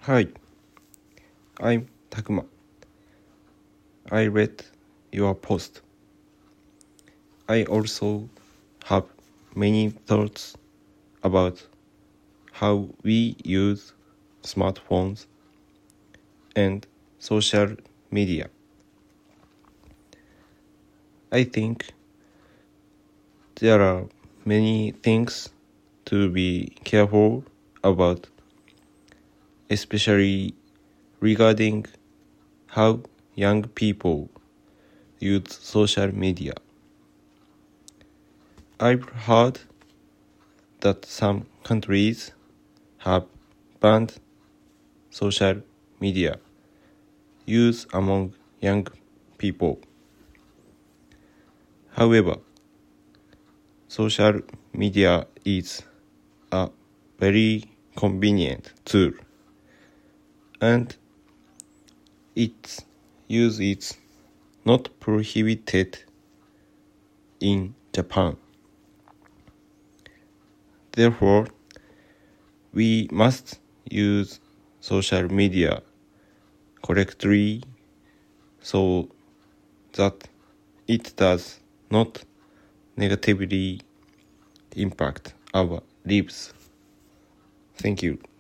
Hi, I'm Takuma. I read your post. I also have many thoughts about how we use smartphones and social media. I think there are many things to be careful about, especially regarding how young people use social media. I've heard that some countries have banned social media use among young people. However, social media is a very convenient tool, and its use is not prohibited in Japan. Therefore, we must use social media correctly so that it does not negatively impact our lives. Thank you.